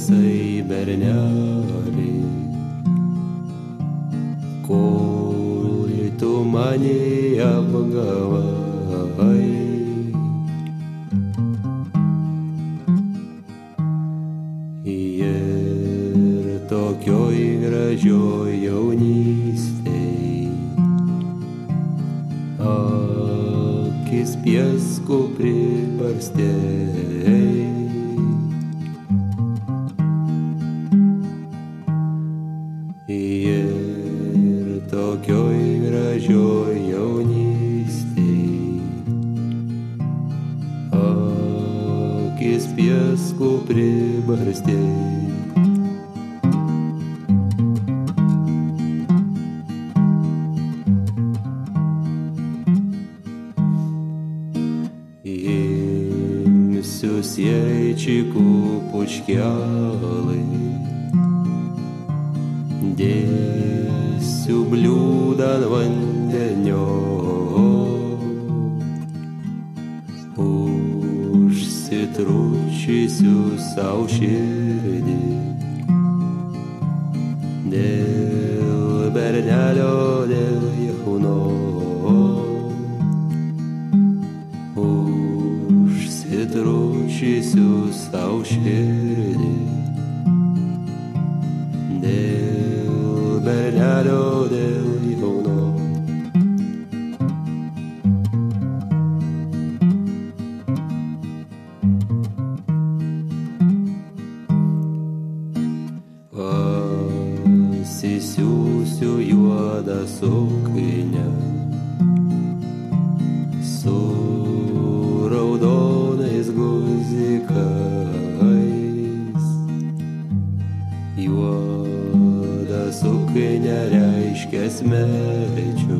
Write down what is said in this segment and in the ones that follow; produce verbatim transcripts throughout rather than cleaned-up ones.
tasai berneli, kol tu mane apgavai. Ir tokioj gražioj jaunystėj akis piesku pribarstei. Ir tokioj gražioj jaunystėj akis piesku pribarstei. Imsiu siečiku pučkelai, dėsiu bliūdą ant vandenio, užsitručysiu sau širdį dėl bernelio, dėl jauno. Užsitručysiu sau širdį dėl bernelio, dėl jauno. Pasisiųsiu juodą suknę su raudonais guzikais. Juoda suknė reiškia smerčių,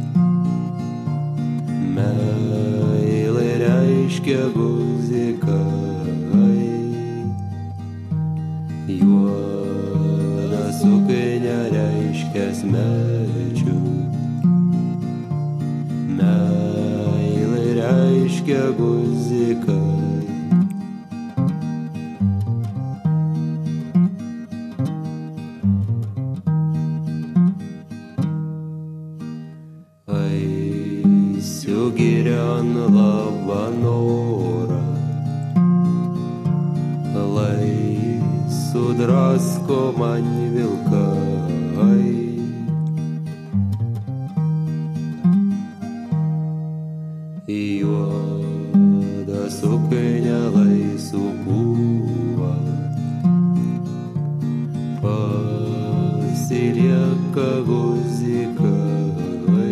meilė reiškia guzikai. Juoda suknė reiškia smerčių, meilė reiškia guzikai. Eisiu girion labanorą, lai sudrasko man vilkai. Juoda suknė lai supūva, pasilieka guzikai.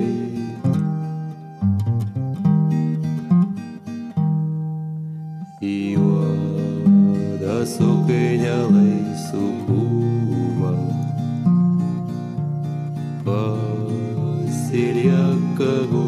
Juoda suknė lai supūva, pasilieka guzikai.